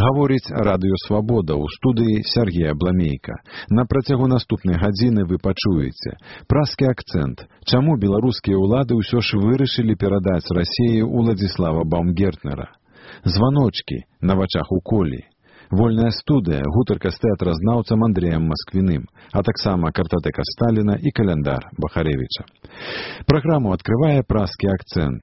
Гаворыць Радыё Свабода ў студыі Сергея Бламейка. На працягу наступнай гадзіны вы пачуеце празкі акцэнт. Чаму беларускія ўлады ўсё ж вырашылі перадаць Расіі Уладзіслава Баумгертнера? Званочкі на вачах у колі. Вольная студыя, гутарка з тэатразнаўцам Андрэем Масквіным, а таксама картатэка Сталіна і каляндар Бахарэвіча. Праграму адкрывае празкі акцэнт.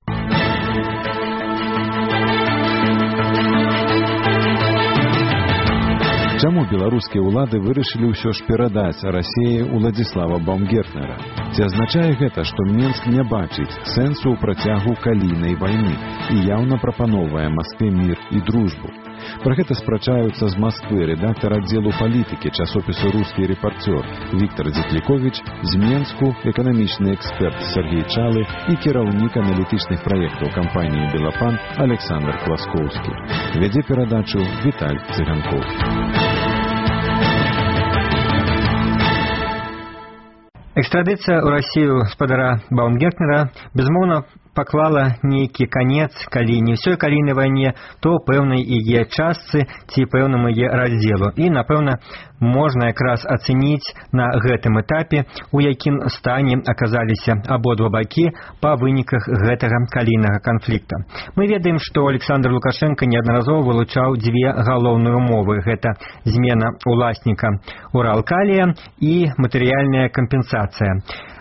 Чаму беларускія ўлады вырашылі ўсё ж перадаць Расіі Уладзіслава Баумгертнера? Ці азначае гэта, што Менск не бачыць сэнсу ў працягу калійнай вайны і яўна прапаноўвае Маскве мір і дружбу? Пра гэта спрачаюцца з Масквы рэдактар аддзелу палітыкі часопісу «Рускі рэпарцёр» Віктор Дзетліковіч, з Менску эканамічны эксперт Сергей Чалы і кіраўнік аналітычных праектаў кампаніі «Белапан» Александр Класкоўскі. Вядзе перадачу Віталь Цыганкоў. Экстрадыцыя ў Расію спадара Баумгертнера, безумоўна, паклала нейкі канец, калі не ўсёй калійнай вайне, то пэўнай яе частцы ці пэўнаму яе раздзелу. І, напэўна, можна якраз ацэніць на гэтым этапе, у якім стане аказаліся абодва бакі па выніках гэтага калійнага канфлікта. Мы ведаем, што Александр Лукашенко неаднаразова вылучаў дзве галоўныя умовы. Гэта змена уласніка Уралкалія і матэрыяльная кампенсацыя.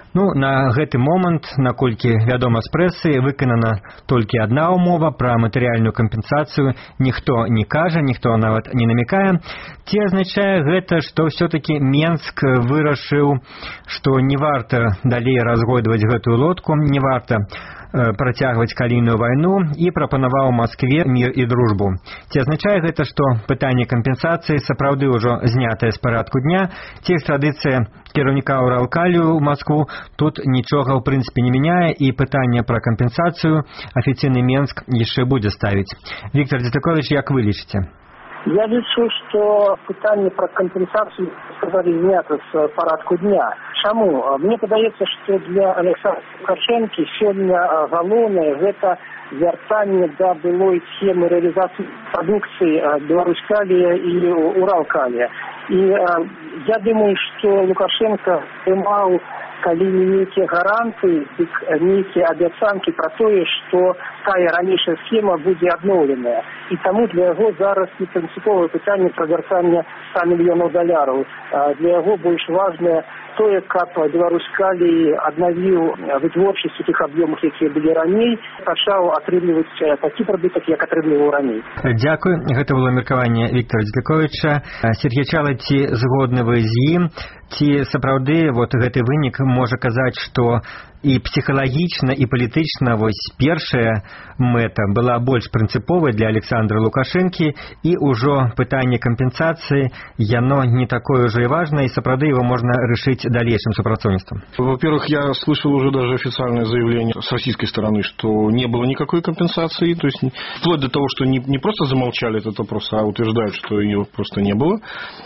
На гэты момант, наколькі вядома з прэсы, выканана толькі адна умова. Пра матэрыяльную кампенсацыю ніхто не кажа, ніхто нават не намякае. Ці азначае гэта, што ўсё-такі Менск вырашыў, што не варта далей разгойдваць гэтую лодку, не варта працягваць калійную вайну і прапанаваў Маскве мір і дружбу. Ці азначае гэта, што пытанне кампенсацыі сапраўды ўжо знятае з парадку дня, ці экстрадыцыя кіраўніка Уралкалію ў Маскву тут нічога ў прынцыпе не мяняе, і пытанне пра кампенсацыю афіцыйны Менск яшчэ будзе ставіць. Віктор Дзетліковіч, як вы лічыце? Я лічу, што пытанне пра кампенсацыю, сказалі, знята з парадку дня. Чаму? Мне падаецца, што для Александра Лукашэнкі сёння галоўнае гэта вяртанне да былой схемы рэалізацыі прадукцыі Беларускалія і Уралкалія. І я думаю, што Лукашенко прымаў, калі не нейкія гарантыі, дык нейкія абяцанкі пра тое, што тая ранейшая схема будзе адноўленая. І таму для яго зараз не прынцыповае пытанне пра вяртанне $100 мільёнаў. Для яго больш важнае тое, каб Беларускалій аднавіў вытворчасць у тых аб'ёмах, якія былі раней, пачаў атрымліваць такі прадуктак, як атрымліваў раней. Дзякуй. Гэта было меркаванне Віктора Дзетліковіча. Сергей Чалы, ці згодны вы з ім? Ці сапраўды гэты вынік можа казаць, што і псіхалагічна, і палітычна першая мэта была больш прынцыповай для Александра Лукашэнкі, і ўжо пытанне кампенсацыі, яно не такое уже и важное, и сапраўды его можно решить дальнейшим сопрацовничеством? Во-первых, я слышал уже даже официальное заявление с российской стороны, что не было никакой компенсации, то есть вплоть до того, что не просто замолчали этот вопрос, а утверждают, что ее просто не было.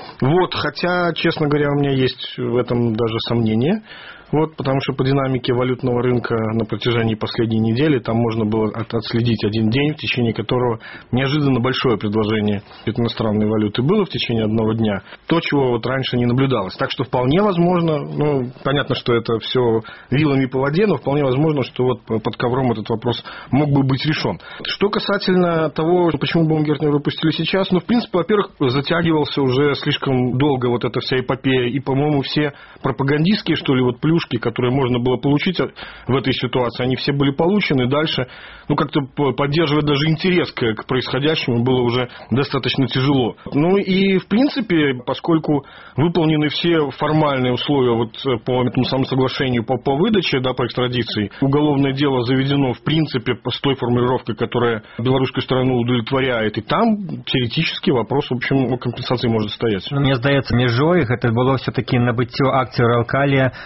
Хотя, честно говоря, у меня есть в этом даже сомнения. Потому что по динамике валютного рынка на протяжении последней недели там можно было отследить один день, в течение которого неожиданно большое предложение иностранной валюты было в течение одного дня. То, чего раньше не наблюдалось. Так что вполне возможно, понятно, что это все вилами по воде, но вполне возможно, что под ковром этот вопрос мог бы быть решен. Что касательно того, почему Баумгертнера выпустили сейчас, в принципе, во-первых, затягивался уже слишком долго эта вся эпопея, и, по-моему, все пропагандистские, плюшки, которые можно было получить в этой ситуации, они все были получены. Дальше, как-то поддерживать даже интерес к происходящему было уже достаточно тяжело. И, в принципе, поскольку выполнены все формальные условия по этому самому соглашению по выдаче, по экстрадиции, уголовное дело заведено, в принципе, с той формулировкой, которая белорусскую сторону удовлетворяет, и там теоретически вопрос, в общем, о компенсации может стоять. Мне здаецца, межой это было все-таки набыццё акций Уралкалия Прохорова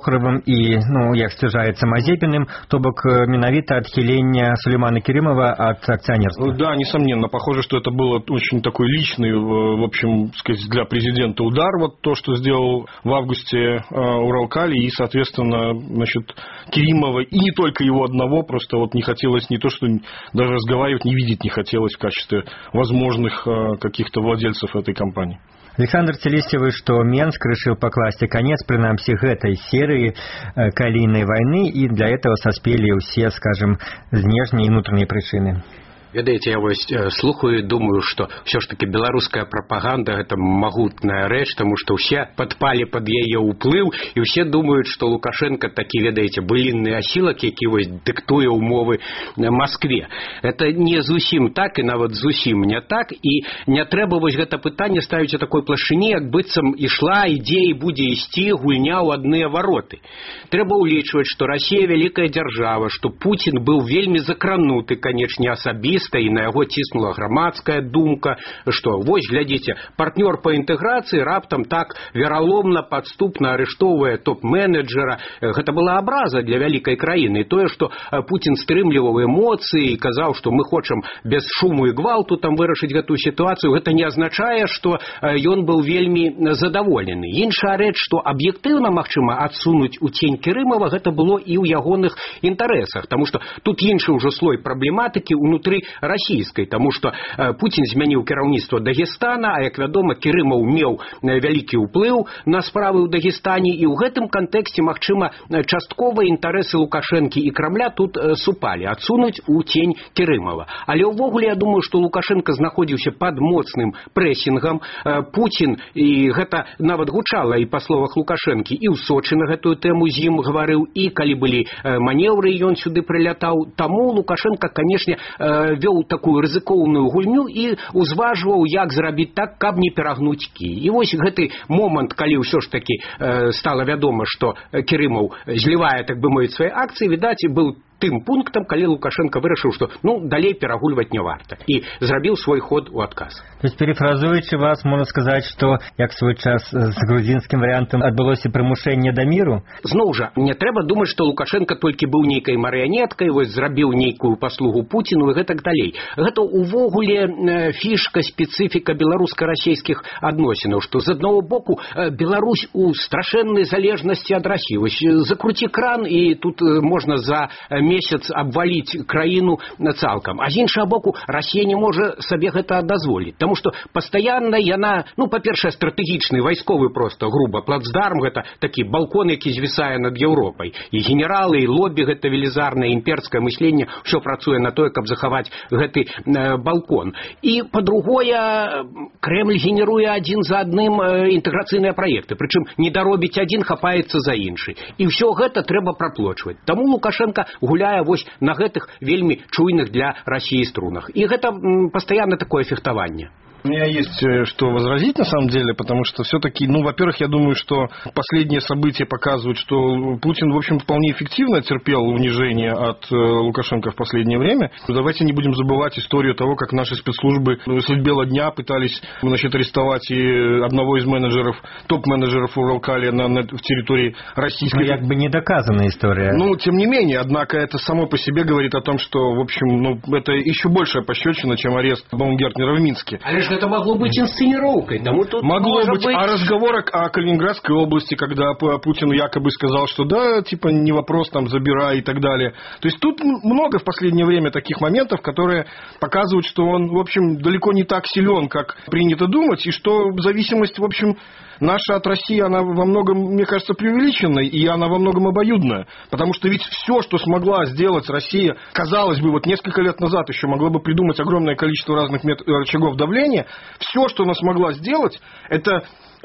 Прохоровым і, як сцвярджаецца, Мазепиным, то бок менавіта адхілення Сулеймана Керимова от акционерства. Да, несомненно. Похоже, что это было очень такой личный, в общем, сказать, для президента удар, вот то, что сделал в августе Уралкали, и, соответственно, значит, Керимова, и не только его одного, просто вот не хотелось не то, что даже разговаривать, не видеть не хотелось в качестве возможных каких-то владельцев этой компании. Александр Целестевый, что Менск решил покласти конец, принамсі, гэтай серии калійнай войны, и для этого соспели все, скажем, знешние и внутренние причины. Ведаеце, я вось слухаю і думаю, што ўсё ж таки беларуская прапаганда гэта магутная рэч, таму што ўсе падпалі пад яе ўплыў і ўсе думаюць, што Лукашенко такі, ведаеце, былінны асілак, які вось дыктуе ўмовы Маскве. Это не зусім так і нават зусім не так, і не трэба вось гэта пытанне ставіць у такой плашыні, як быццам ішла, ідзе і будзе ісці гульня ў адныя вароты. Трэба ўлічваць, што Расія вялікая дзяржава, што Пуцін быў вельмі закрануты, канечне, асабіста, і на яго ціснула грамадская думка, што вось, глядзіце, партнёр па інтэграцыі раптам так вераломна, падступна арыштоўвае топ-менеджера. Гэта была абраза для вялікай краіны. І тое, што Пуцін стрымліваў эмоцыі і казаў, што мы хочам без шуму і гвалту там вырашыць гэтую сітуацыю, гэта не азначае, што ён быў вельмі задаволены. Іншая рэч, што аб'ектыўна, магчыма, адсунуць у цень Керымова, гэта было і ў ягоных інтарэсах, таму што тут іншы ўжо слой праблематыкі ўнутры расійскай, таму што Пуцін змяніў кіраўніцтва Дагестана, а, як вядома, Керымаў меў вялікі ўплыў на справы ў Дагестане, і ў гэтым кантэксце, магчыма, часткова інтарэсы Лукашэнкі і Крамля тут супалі, адсунуць у цень Керымава. Але ўвогуле, я думаю, што Лукашенко знаходзіўся пад моцным прэсінгам. Пуцін, і гэта нават гучала і па словах Лукашэнкі, і ў Сочы на гэтую тэму з ім гаварыў, і калі былі манеўры, ён сюды прылятаў. Таму Лукашенко, канешне, вёў такую рызыкоўную гульню і узважваў, як зрабіць так, каб не перагнуць кі. І вось гэты момант, калі ўсё ж такі стала вядома, што Керымаў злівае, так бы мовіць, свае акцыі, відаць, быў тым пунктам, калі Лукашенко вырашыў, што далей перагульваць не варта, і зрабіў свой ход у адказ. То есть, перефразуючы вас, можна сказаць, што як свой час з грузінскім варыянтам адбылося прымушэнне да міру? Зноў жа, не трэба думаць, што Лукашенко толькі быў нейкай марыянеткай, вось зрабіў нейкую паслугу Пуціну і гэтак далей. Гэта увогуле фішка, спецыфіка беларуска-расійскіх адносінаў, што з аднаго боку Беларусь у страшэннай залежнасці ад Расіі. Вось закруці кран, і тут можна за месяц абваліць краіну цалкам. А з іншага боку, Расія не можа сабе гэта дазволіць, таму што пастаянна яна, па-першае, стратэгічны, вайсковы проста, груба, плацдарм, гэта такі балкон, які звісае над Еўропай. І генералы, і лобі гэта велізарнае імперскае мысленне, ўсё працуе на тое, каб захаваць гэты балкон. І, па-другое, Крэмль генеруе адзін за адным інтэграцыйныя праекты, прычым не даробіць адзін, хапаецца за іншы. І ўсё гэта трэба праплочваць. Таму Лукашенко гуляе вось на гэтых вельмі чуйных для России струнах. И это постоянно такое фехтование. У меня есть что возразить на самом деле, потому что все-таки, во-первых, я думаю, что последние события показывают, что Путин, в общем, вполне эффективно терпел унижение от Лукашенко в последнее время. Давайте не будем забывать историю того, как наши спецслужбы средь бела дня пытались, арестовать и одного из менеджеров, топ-менеджеров Уралкали в территории российской. Как бы недоказанная история. Тем не менее, однако это само по себе говорит о том, что, в общем, это еще большая пощечина, чем арест Баумгартнера в Минске. Это могло быть инсценировкой. Могло быть. А разговор о Калининградской области, когда Путин якобы сказал, что да, не вопрос, забирай и так далее. То есть тут много в последнее время таких моментов, которые показывают, что он, в общем, далеко не так силен, как принято думать, и что зависимость, в общем, наша от России, она во многом, мне кажется, преувеличенная, и она во многом обоюдная. Потому что ведь все, что смогла сделать Россия, казалось бы, несколько лет назад еще могла бы придумать огромное количество разных рычагов давления, все, что она смогла сделать, это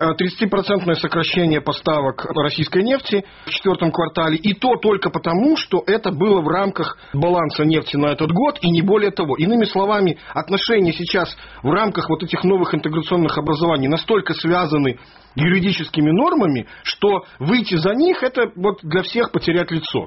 30% сокращение поставок российской нефти в 4 квартале, и то только потому, что это было в рамках баланса нефти на этот год, и не более того. Иными словами, отношения сейчас в рамках этих новых интеграционных образований настолько связаны юридическими нормами, что выйти за них — это для всех потерять лицо.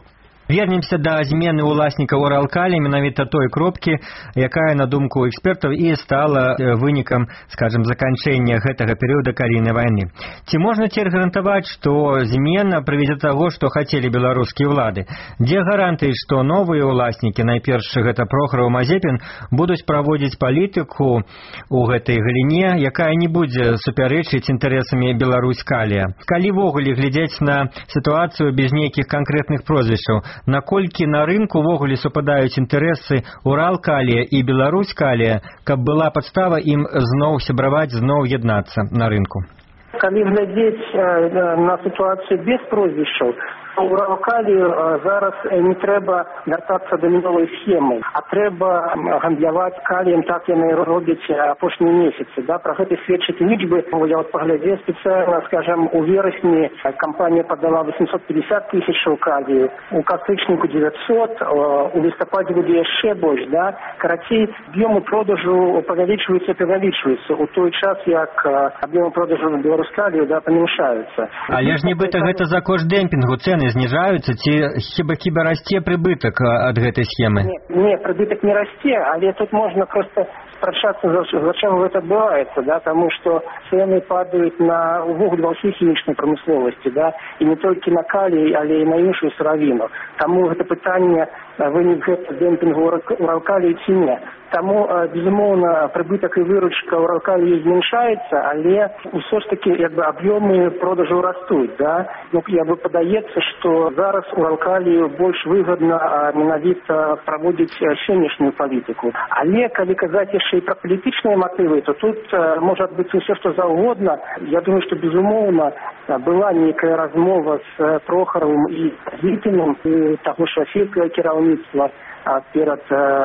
Вернемся да змены ўласніка Уралкалі, менавіта той кропкі, якая, на думку экспертаў, і стала вынікам, скажем, заканчэння гэтага перыяда калійнай вайны. Ці можна цяпер гарантаваць, што змена прывядзе да таго, што хацелі беларускія ўлады? Дзе гарантыі, што новыя ўласнікі, найперш гэта Прохараў, Мазепін, будуць праводзіць палітыку ў гэтай галіне, якая не будзе супярэчыць інтарэсамі Беларусь-Калія? Калі ввогуле глядзець на сітуацыю без нейкіх канкрэтных прозвішчаў, наколькі на рынку ввогуле супадаюць інтарэсы Уралкалія і Беларусь-Калія, каб была падстава ім зноў сябраваць, зноў яднацца на рынку? Калі глядзець на сітуацыю без прозвішчаў, Уралкалію зараз не трэба вяртацца да мінулай схемы, а трэба гандляваць каліем, так яны робяць апошнія месяцы. Да? Пра гэта сведчаць лічбы. Я паглядзеў спецыяльна, скажем, у верасні кампанія падала 850 тысячаў калію, у кастрычніку 900, у лістападзе будзе яшчэ больш. Да? Карацей, аб'ёмы продажу павялічваюцца у той час, як аб'ёмы продажу Беларусь-Калію памяншаюцца. Але ж нібыта гэта за кошт дэмпінгу цэны зніжаюцца, ці хіба расце прыбытак ад гэтай схемы? Не, прыбытак не расце, але тут можна проста спрачацца, за чым гэта адбываецца, да, таму што цэны падаюць на увогуле ва ўсёй хімічнай прамысловасці, да, і не толькі на калій, але і на іншую сыравіну. Таму гэта пытанне, вынік гэта дэмпінгу Уралкалію ці не. Таму, безумоўна, прыбытак і выручка Уралкалію зменшаецца, але ўсё ж такі аб'ёмы продажу растуць. Да? Падаецца, што зараз Уралкалію больш выгадна менавіта праводзіць сённяшнюю палітыку. Але калі казаць яшчэ і пра палітычныя матывы, то тут можа адбыцца ўсё, што заўгодна. Я думаю, што безумоўна была нейкая размова з Прохаровым і Зітыным, і таго ж расійскага кіраўніцтва перад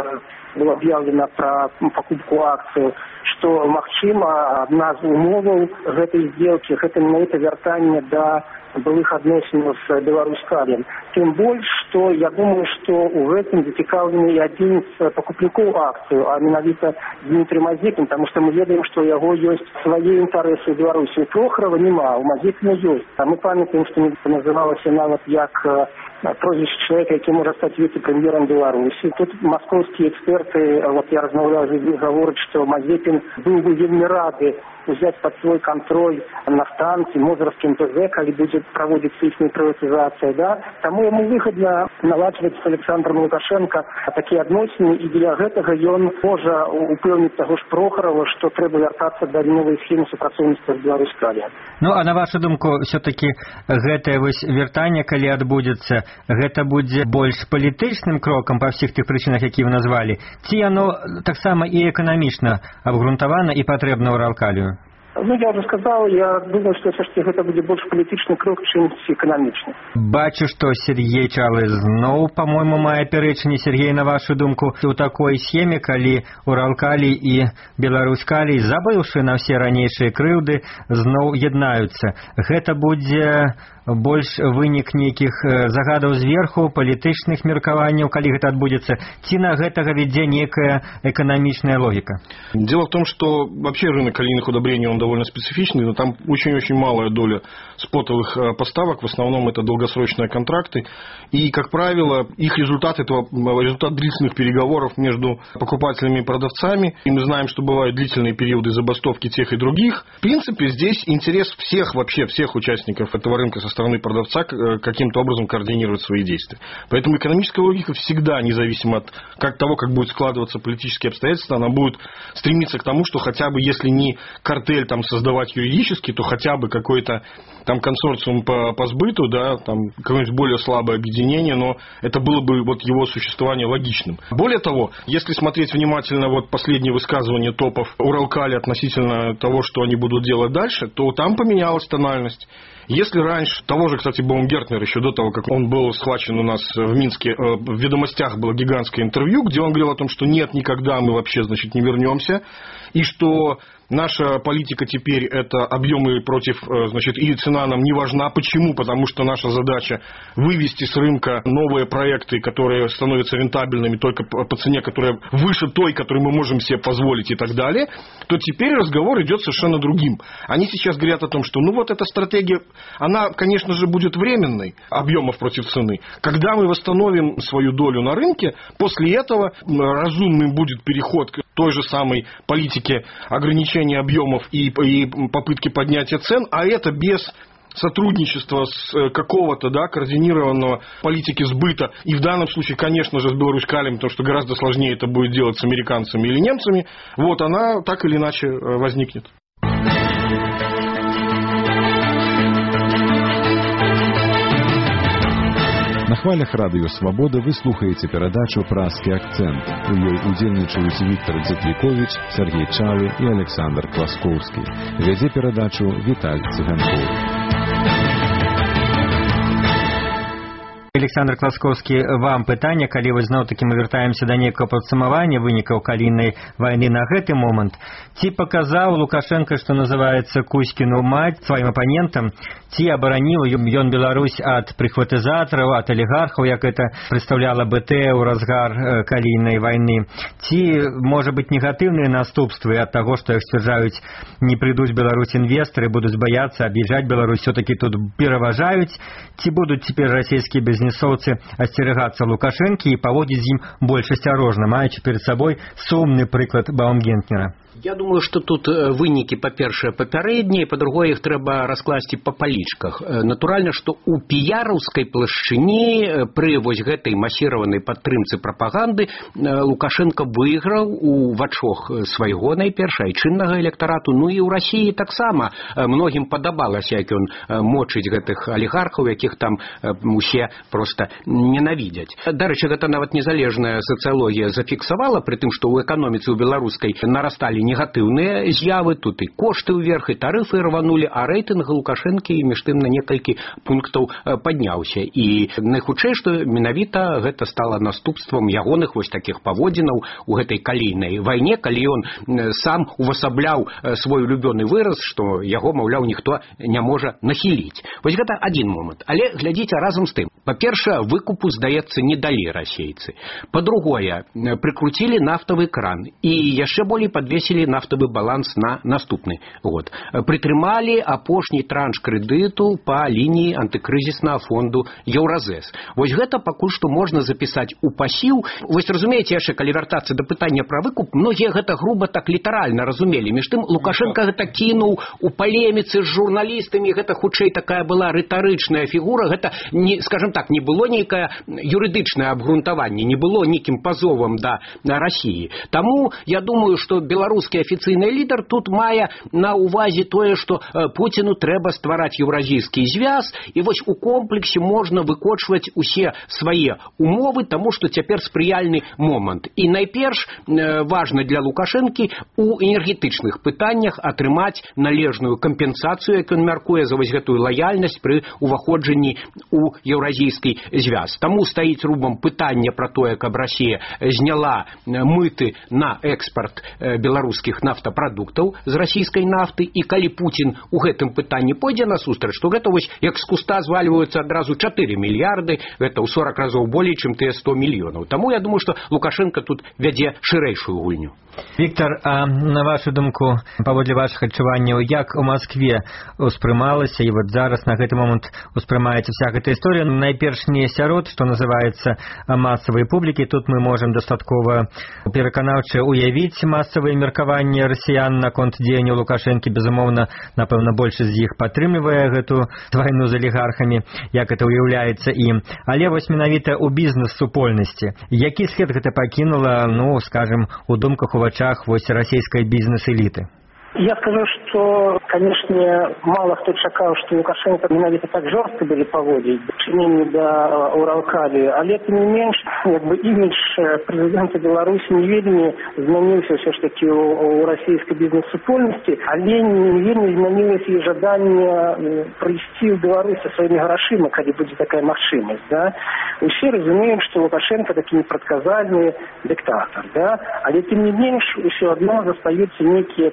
было аб'яўлена пра пакупку акцыяў, што, магчыма, адна з умоваў гэтай здзелкі гэта менавіта вяртанне да былых адносінаў з Беларусь-Каліем. Тым больш, што я думаю, што ў гэтым зацікаўлены і адзін з пакупнікоў акцыю, а менавіта Дмітрий Мазепін, таму што мы ведаем, што у яго ёсць свае інтарэсы ў Беларусі. У Прохарова няма, у Мазепіна ёсць. А мы памятаем, што называлася нават як прозвішча чалавека, які можа стаць віцэ-прэм'ерам Беларусі. Тут маскоўскія эксперты, я размаўляў з ім, гавораць, што Мазепін быў бы вельмі рады взять под свой контроль нафтанцы, Мозыровский МТЗ, калі будзе праводзіцца іхняя прыватызацыя, да? Таму яму выгадна наладжваць з Александром Лукашенко такія адносіны, і для гэтага ён можа упэўніць таго ж Прохарова, што трэба вяртацца да новай схемы супрацоўніцтва з Беларусь-Каліем. Ну, а на вашу думку, все-таки гэтае вяртанне, калі адбудзецца, гэта будзе больш палітычным крокам па ўсіх тых прычынах, які вы назвалі, ці яно таксама і эканамічна абгрунтавана і патрэбна Уралкалію? Ну, я уже сказал, я думаю, что все-таки это будет больше политичный крок, чем экономичный. Бачу, что Сергей Чалы зноў, по-моему, мае пярэчанне. Сергей, на вашу думку, у такой схеме, калі Уралкалій і Беларусь-Калій, забыўшы на все ранейшыя крыўды, зноў яднаюцца. Гэта будзе больш вынік нейкіх загадаў зверху, палітычных меркаванняў, калі гэта адбудзецца, ці на гэтага вядзе некая эканамічная логіка? Дело в том, что вообще рынок калийных удобрений, он довольно специфичный, но там очень-очень малая доля спотовых поставок, в основном это долгосрочные контракты, и, как правило, их результат длительных переговоров между покупателями и продавцами, и мы знаем, что бывают длительные периоды забастовки тех и других. В принципе, здесь интерес всех участников этого рынка со стороны продавца каким-то образом координировать свои действия. Поэтому экономическая логика всегда, независимо от того, как будут складываться политические обстоятельства, она будет стремиться к тому, что хотя бы, если не картель там создавать юридически, то хотя бы какой-то там консорциум по сбыту, да, там какое-нибудь более слабое объединение, но это было бы его существование логичным. Более того, если смотреть внимательно последние высказывания топов Уралкали относительно того, что они будут делать дальше, то там поменялась тональность. Если раньше, того же, кстати, Баумгертнер, еще до того, как он был схвачен у нас в Минске, в «Ведомостях» было гигантское интервью, где он говорил о том, что нет, никогда мы вообще, не вернемся, и что Наша политика теперь это объемы против, значит, и цена нам не важна. Почему? Потому что наша задача вывести с рынка новые проекты, которые становятся рентабельными только по цене, которая выше той, которую мы можем себе позволить и так далее, то теперь разговор идет совершенно другим. Они сейчас говорят о том, что ну вот эта стратегия, она, конечно же, будет временной, объемов против цены. Когда мы восстановим свою долю на рынке, после этого разумным будет переход к той же самой политике ограничения объемов и попытки поднятия цен, а это без сотрудничества с какого-то, да, координированного политики сбыта, и в данном случае, конечно же, с Беларускалем, потому что гораздо сложнее это будет делать с американцами или немцами, вот она так или иначе возникнет. На хвалях радыё Свабода вы слухаеце перадачу «Празкі акцэнт». У ёй удзельнічаюць Віктор Дзетліковіч, Сергей Чалы і Александр Класкоўскі. Вядзе перадачу Віталь Цыганкоў. Александр Класкоўскі, вам пытанне, калі вы зноў-такі мы вяртаемся да нейкага падсумавання вынікаў калійнай вайны на гэты момант, ці паказаў Лукашенко, што называецца, Кузькіну маць сваім апанентам, ці абараніў ён Беларусь ад прыхватызатараў, ад алігархаў, як это прадстаўляла БТ ў разгар калійнай вайны, ці, можа быць, негатыўныя наступствы ад таго, што, як сцвярджаюць, не прыйдуць Беларусь інвестары, будуць баяцца аб'язджаць Беларусь, все-таки тут пераважаюць, ці будуць цяпер расійскія бізнесоўцы асцерагацца Лукашэнкі і паводзіць з ім больш асцярожна, маючы перад сабой сумны прыклад Баумгартнера? Я думаю, что тут вынікі, па-першае, папярэднія, па-другое, іх трэба раскласці па палічках. Натуральна, што ў піяраўскай плашчыні пры вось гэтай масіраванай падтрымцы прапаганды Лукашенко выйграў у вачах свайго найперш айчыннага электарату, ну і ў Расіі таксама многім падабалася, як ён мочыць гэтых алігархаў, якіх там усе проста ненавідзяць. Дарэчы, гэта нават незалежная сацыялогія зафіксавала, пры тым, што ў эканоміцы ў беларускай нарасталі негатыўныя з'явы, тут і кошты ўверх, і тарыфы рванулі, а рэйтынг Лукашэнкі між тым на некалькі пунктаў падняўся. І найхутчэй, што менавіта гэта стала наступствам ягоных вось такіх паводзінаў у гэтай калійнай вайне, калі ён сам увасабляў свой улюбёны выраз, што яго, маўляў, ніхто не можа нахіліць. Вось гэта адзін момант. Але глядзіце разам з тым. Па-першае, выкупу, здаецца, не далі расейцы. Па-другое, прыкруцілі нафтавы кран і яшчэ болей падвесілі нафтавы баланс на наступны год. Прытрымалі апошні транш крэдыту па лініі антыкрызіснага фонду Еўразэс. Вось гэта пакуль што можна запісаць у пасіў. Вось разумееце, яшчэ калі вяртацца да пытання пра выкуп, многія гэта груба так літаральна разумелі. Між тым Лукашенко гэта кінуў у палеміцы з журналістамі, гэта хутчэй такая была рытарычная фігура, гэта не, скажем так, не было нейкае юрыдычнае абгрунтаванне, не было нейкім пазовам да Расіі. Таму я думаю, што беларускі афіцыйны лідар тут мае на ўвазе тое, што Пуціну трэба ствараць еўразійскі звяз, і вось у комплексе можна выкочваць усе свае умовы, таму што цяпер спрыяльны момант. І найперш важна для Лукашэнкі у энергетычных пытаннях атрымаць належную кампенсацыю, як ён мяркуе, за вось гэтую лаяльнасць пры уваходжанні у еўразійскі звяз. Таму стаіць рубам пытанне пра тое, каб Расія зняла мыты на экспарт беларускіх нафтапрадуктаў з расійскай нафты, і калі Пуцін у гэтым пытанні пойдзе насустрач, то гэта вось як з куста звальваюцца адразу 4 мільярды, гэта ў 40 разоў болей, чым тыя 100 мільёнаў. Таму я думаю, што Лукашенко тут вядзе шырэйшую гульню. Віктор, а на вашу думку, паводле вашых адчуванняў, як у Маскве успрымалася і вот зараз на гэты момант успрымаецца вся гэта історыя, найперш не сярод, што называецца, масавай публікі. Тут мы можам дастаткова пераканаўча уявіць масавыя меркаванні расіян наконт дзеянняў Лукашэнкі. Безумоўна, напэўна, большасць з іх падтрымлівае гэту вайну з алігархамі, як это уяўляецца ім. Але вось менавіта ў бізнес-супольнасці. Які след гэта пакінула, ну, скажем, у думках, у вачах вось расійскай бізнес-эліты? Я скажу, что, конечно, мало кто чакаў, что Лукашенко менавіта так жорстка былі паводзіць дачыненні да Уралкалі, але тым не менш, як бы імідж прэзідэнта Беларусі не вельмі змяніўся ўсё ж такі у расійскай бізнес-супольнасці, але не вельмі змянілася і жаданне прыйсці ў Беларусь са сваімі грашыма, калі будзе такая магчымасць, да? Усе разумеем, што Лукашенко такі непрадказальны дыктатар, да? Але тым не менш, усё адно застаюцца нейкія такія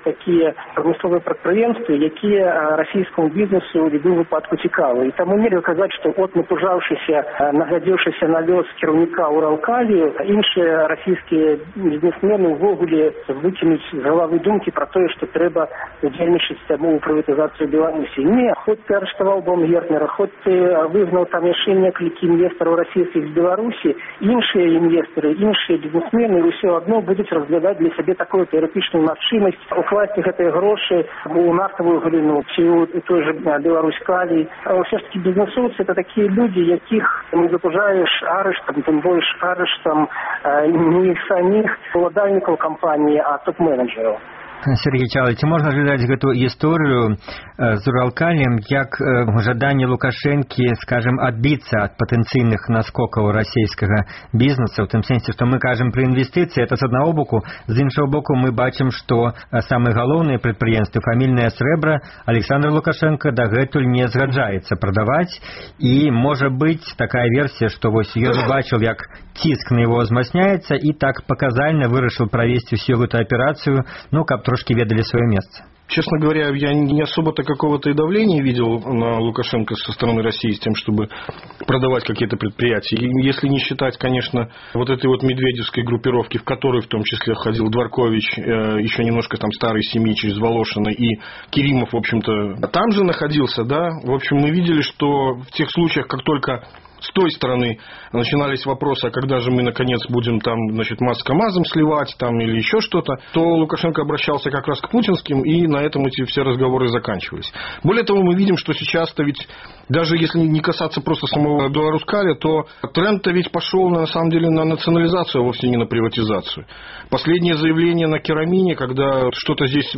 тыя прамысловыя прадпрыемствы, якія расійскаму бізнесу ў любым выпадку цікавы. І таму нельга казаць, што от напужаўшыся, нагадзеўшыся на лёс кіраўніка Уралкалію, іншыя расійскія бізнесмены ўвогуле выкінуць з галавы думкі пра тое, што трэба удзельнічаць у прыватызацыю Беларусі. Не, хоць ты арыштаваў Баумгертнера, хоць ты выгнаў там яшчэ некалькі інвестараў расійскіх з Беларусі, іншыя інвесторы, іншыя бізнесмены ўсё адно будуць разглядаць для сябе такую тэарэтычную магчымасць укласці гэтыя грошы у нафтавую галіну ці ў той жа Беларусь-Калій. Ўсё ж таки бізнесоўцы это такія людзі, якіх не запужаеш арыштам, тым больш арыштам не іх саміх уладальнікаў кампаніі, а топ-менеджераў. Сергей Чалович, можно ожидать эту историю с Уралкалием как жаданне Лукашенки, скажем, отбиться от потенциальных наскоков российского бизнеса, в том смысле, что мы кажем при инвестиции, это с одного боку, с іншого боку мы бачим, что самые головные предприятия, фамильное сребра, Александр Лукашенко дагэтуль не згаджаецца продавать, и может быть такая версия, что вот я бачил, как тиск на его возмацняется, и так показательно вырашил провести всю эту операцию, ну, как трошки ведали свое место. Честно говоря, я не особо-то какого-то и давления видел на Лукашенко со стороны России с тем, чтобы продавать какие-то предприятия. И если не считать, конечно, вот этой вот медведевской группировки, в которой в том числе входил Дворкович, еще немножко там старой семьи через Волошина, и Керимов, в общем-то, там же находился, да. В общем, мы видели, что в тех случаях, как только с той стороны начинались вопросы, а когда же мы наконец будем там, значит, масс-камазом сливать там или еще что-то, то Лукашенко обращался как раз к путинским, и на этом эти все разговоры заканчивались. Более того, мы видим, что сейчас-то ведь, даже если не касаться просто самого Беларусь-Калия, то тренд-то ведь пошел на самом деле на национализацию, а вовсе не на приватизацию. Последнее заявление на Керамине, когда что-то здесь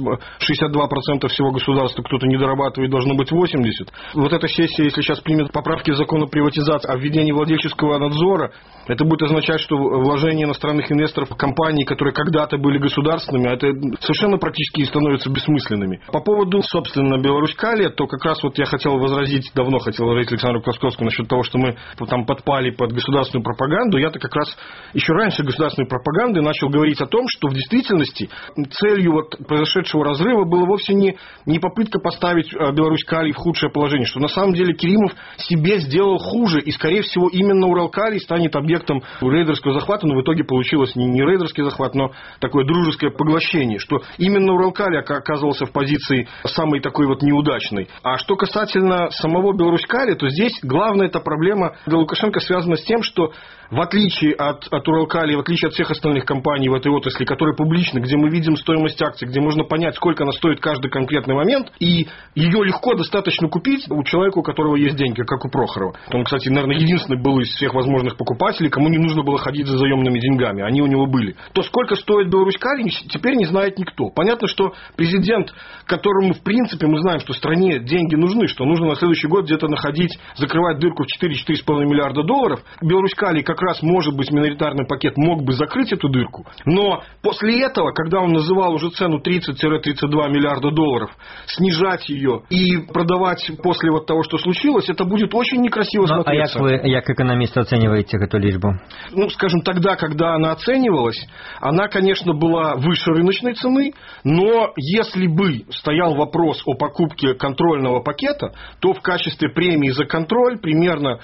62% всего государства кто-то не дорабатывает, должно быть 80%. Вот эта сессия, если сейчас примет поправки в закон о приватизации, о введении владельческого надзора, это будет означать, что вложения иностранных инвесторов в компании, которые когда-то были государственными, это совершенно практически становятся бессмысленными. По поводу, собственно, Беларусь-Калия, то как раз вот я хотел возразить, давно хотел возразить Александру Класковскому насчет того, что мы там подпали под государственную пропаганду. Я-то как раз еще раньше государственной пропаганды начал говорить о том, что в действительности целью вот произошедшего разрыва было вовсе не попытка поставить Беларусь-Калий в худшее положение, что на самом деле Керимов себе сделал хуже, и скорее всего именно Уралкалий станет объектом рейдерского захвата, но в итоге получилось не рейдерский захват, но такое дружеское поглощение, что именно Уралкалий оказывался в позиции самой такой вот неудачной. А что касательно самого Беларусь-Калия, то здесь главная эта проблема для Лукашенко связана с тем, что в отличие от Уралкалия, в отличие от всех остальных компаний в этой отрасли, которые публичны, где мы видим стоимость акций, где можно понять, сколько она стоит каждый конкретный момент, и ее легко достаточно купить у человека, у которого есть деньги, как у Прохорова. Он, кстати, наверное, единственный был из всех возможных покупателей, кому не нужно было ходить за заемными деньгами, они у него были. То сколько стоит Беларусь-Калий, теперь не знает никто. Понятно, что президент, которому, в принципе, мы знаем, что стране деньги нужны, что нужно на следующий год где-то находить, закрывать дырку в 4-4,5 миллиарда долларов, Беларусь-Калий как раз, может быть, миноритарный пакет мог бы закрыть эту дырку. Но после этого, когда он называл уже цену 30-32 миллиарда долларов, снижать ее и продавать после вот того, что случилось, это будет очень некрасиво смотреться. А як вы, как экономист, оцениваете эту личбу? Ну, скажем, тогда, когда она оценивалась, она, конечно, была выше рыночной цены, но если бы стоял вопрос о покупке контрольного пакета, то в качестве премии за контроль примерно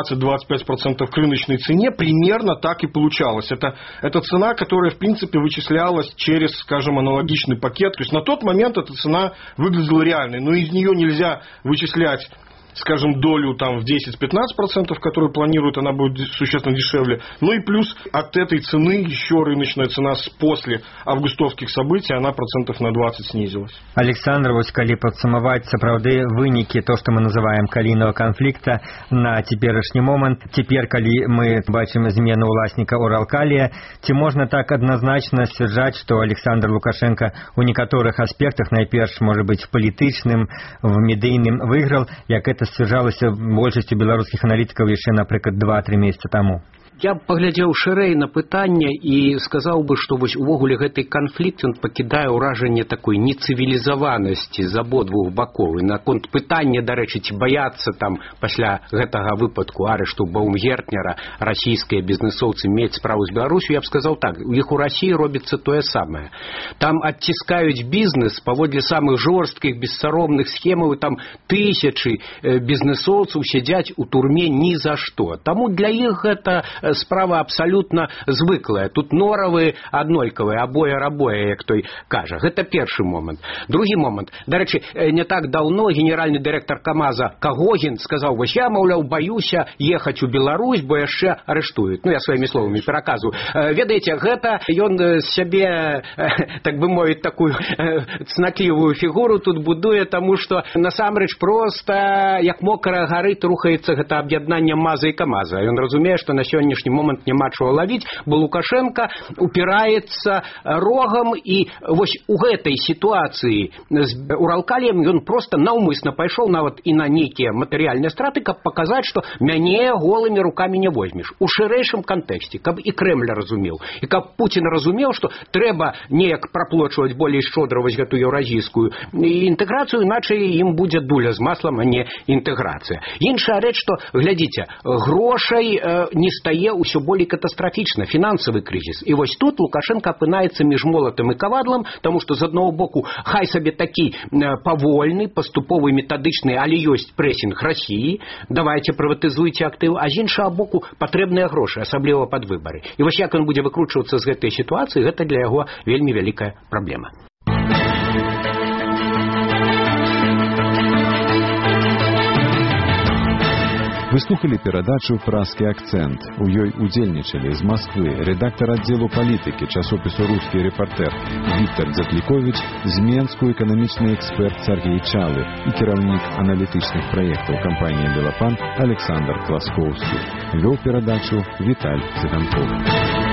20-25% к рыночной цене примерно так и получалось. Это цена, которая, в принципе, вычислялась через, скажем, аналогичный пакет. То есть на тот момент эта цена выглядела реальной, но из нее нельзя вычислять, скажем, долю там в 10-15%, которую планируют, она будет существенно дешевле. Ну и плюс от этой цены еще рыночная цена после августовских событий, она процентов на 20 снизилась. Александр, вот калі падсумаваць сапраўды вынікі, то, что мы называем калійнага конфликта на теперашні момент, теперь, калі мы бачым змену уласника Уралкалия, ці можно так однозначно сцвярджаць, что Александр Лукашенко у некоторых аспектах, найперш, может быть, в палітычным, в медыйным выиграл, як это сцвярджалася большасцю беларускіх аналітыкаў яшчэ, напрыклад, 2-3 месяца таму. Я б паглядзеў шырэй на пытанне і сказаў бы, што вось увогуле гэты канфлікт ён пакідае ўражанне такой нецывілізаванасці з абодвух бакоў. І наконт пытання, дарэчы, ці баяцца там пасля гэтага выпадку арышту Баумгертнера расійскія бізнесоўцы мець справу з Беларусю, я б сказаў так, у іх у Расіі робіцца тое самае. Там адціскаюць бізнес паводле самых жорсткіх, бессаромных схемаў, і там тысячы бізнесоўцаў сядзяць у турме ні за што. Таму для іх гэта справа абсалютна звыклая. Тут норавы аднолькавыя, абое-рабое, як той кажа. Гэта першы момант. Другі момант. Дарэчы, не так даўно генеральны дырэктар КамАЗа Кагогін сказаў, вось я, маўляў, баюся ехаць у Беларусь, бо яшчэ арыштуюць. Ну, я сваімі словамі пераказваю. Ведаеце, гэта ён з сябе, так бы мовіць, такую цнатлівую фігуру тут будуе, таму што насамрэч проста, як мокрая гарыт, рухаецца гэта аб'яднанне МАЗа і КамАЗа. Ён разумее, што на сённяшні момант няма чого лавіць, бо Лукашенко упіраецца рогам, і вось у гэтай сітуацыі з Уралкаліем ён проста наўмысна пайшоў нават і на нейкія матэрыяльныя страты, каб паказаць, што мяне голымі рукамі не возьмеш. У шырэйшым кантэксце, каб і Крэмль разумеў, і каб Пуцін разумеў, што трэба неяк праплочваць болей шчодра вось гэту еўразійскую інтэграцыю, іначай ім будзе дуля з маслам, а не інтэграцыя. Іншая рэч, што, глядзіце, грошай не стае ўсё болей катастрафічна, фінансавы крызіс. І вось тут Лукашенко апынаецца між молатам і кавадлам, таму што з аднаго боку хай сабе такі павольны, паступовы, метадычны, але ёсць прэсінг Расіі, давайце прыватызуйце актыў, а з іншага боку патрэбныя грошы, асабліва пад выбары. І вось як ён будзе выкручвацца з гэтай сітуацыі, гэта для яго вельмі вялікая праблема. Вы слухали перадачу «Празкі акцэнт». У ёй удзельнічалі з Масквы рэдактар аддзелу палітыкі часопісу «Рускі рэпартэр» Віктор Дзятліковіч, з Менску эканамічны эксперт Сергей Чалы і кіраўнік аналітычных праектаў кампаніі «Белапан» Александр Класкоўскі. Вёў перадачу Віталь Цыганков.